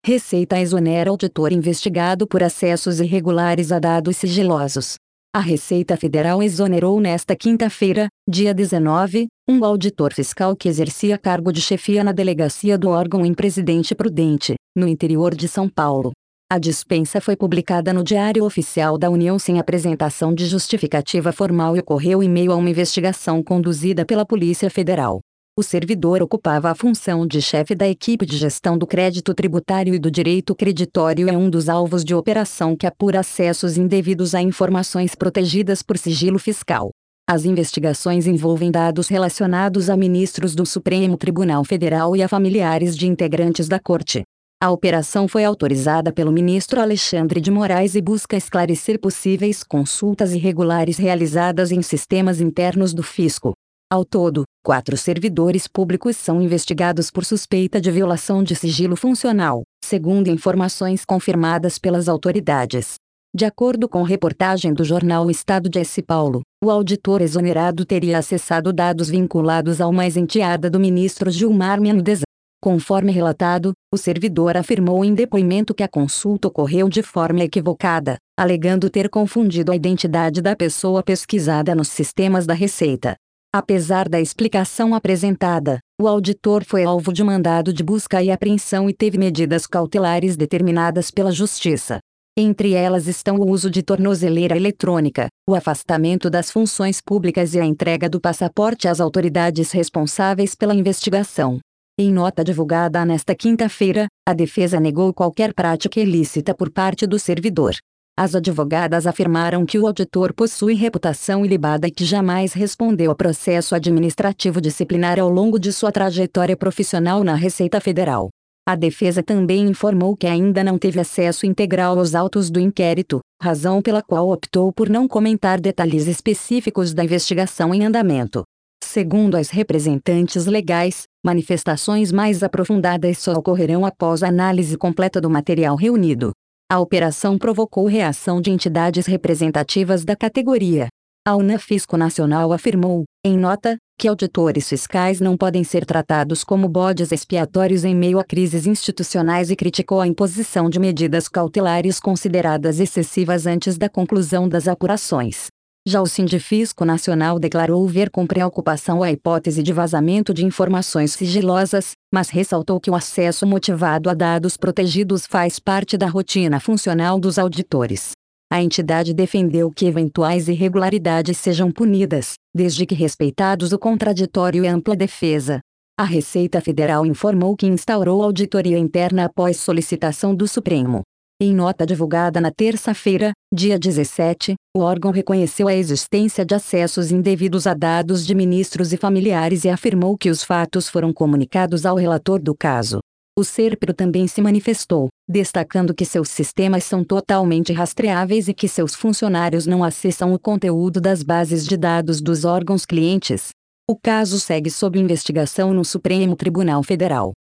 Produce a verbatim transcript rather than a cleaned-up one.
Receita exonera auditor investigado por acessos irregulares a dados sigilosos. A Receita Federal exonerou nesta quinta-feira, dia dezenove, um auditor fiscal que exercia cargo de chefia na delegacia do órgão em Presidente Prudente, no interior de São Paulo. A dispensa foi publicada no Diário Oficial da União sem apresentação de justificativa formal e ocorreu em meio a uma investigação conduzida pela Polícia Federal. O servidor ocupava a função de chefe da equipe de gestão do crédito tributário e do direito creditório e é um dos alvos de operação que apura acessos indevidos a informações protegidas por sigilo fiscal. As investigações envolvem dados relacionados a ministros do Supremo Tribunal Federal e a familiares de integrantes da Corte. A operação foi autorizada pelo ministro Alexandre de Moraes e busca esclarecer possíveis consultas irregulares realizadas em sistemas internos do fisco. Ao todo, quatro servidores públicos são investigados por suspeita de violação de sigilo funcional, segundo informações confirmadas pelas autoridades. De acordo com reportagem do jornal O Estado de São Paulo, o auditor exonerado teria acessado dados vinculados ao mais enteada do ministro Gilmar Mendes. Conforme relatado, o servidor afirmou em depoimento que a consulta ocorreu de forma equivocada, alegando ter confundido a identidade da pessoa pesquisada nos sistemas da Receita. Apesar da explicação apresentada, o auditor foi alvo de mandado de busca e apreensão e teve medidas cautelares determinadas pela Justiça. Entre elas estão o uso de tornozeleira eletrônica, o afastamento das funções públicas e a entrega do passaporte às autoridades responsáveis pela investigação. Em nota divulgada nesta quinta-feira, a defesa negou qualquer prática ilícita por parte do servidor. As advogadas afirmaram que o auditor possui reputação ilibada e que jamais respondeu a processo administrativo disciplinar ao longo de sua trajetória profissional na Receita Federal. A defesa também informou que ainda não teve acesso integral aos autos do inquérito, razão pela qual optou por não comentar detalhes específicos da investigação em andamento. Segundo as representantes legais, manifestações mais aprofundadas só ocorrerão após a análise completa do material reunido. A operação provocou reação de entidades representativas da categoria. A Unafisco Nacional afirmou, em nota, que auditores fiscais não podem ser tratados como bodes expiatórios em meio a crises institucionais e criticou a imposição de medidas cautelares consideradas excessivas antes da conclusão das apurações. Já o Sindifisco Nacional declarou ver com preocupação a hipótese de vazamento de informações sigilosas, mas ressaltou que o acesso motivado a dados protegidos faz parte da rotina funcional dos auditores. A entidade defendeu que eventuais irregularidades sejam punidas, desde que respeitados o contraditório e ampla defesa. A Receita Federal informou que instaurou auditoria interna após solicitação do Supremo. Em nota divulgada na terça-feira, dia dezessete, o órgão reconheceu a existência de acessos indevidos a dados de ministros e familiares e afirmou que os fatos foram comunicados ao relator do caso. O SERPRO também se manifestou, destacando que seus sistemas são totalmente rastreáveis e que seus funcionários não acessam o conteúdo das bases de dados dos órgãos clientes. O caso segue sob investigação no Supremo Tribunal Federal.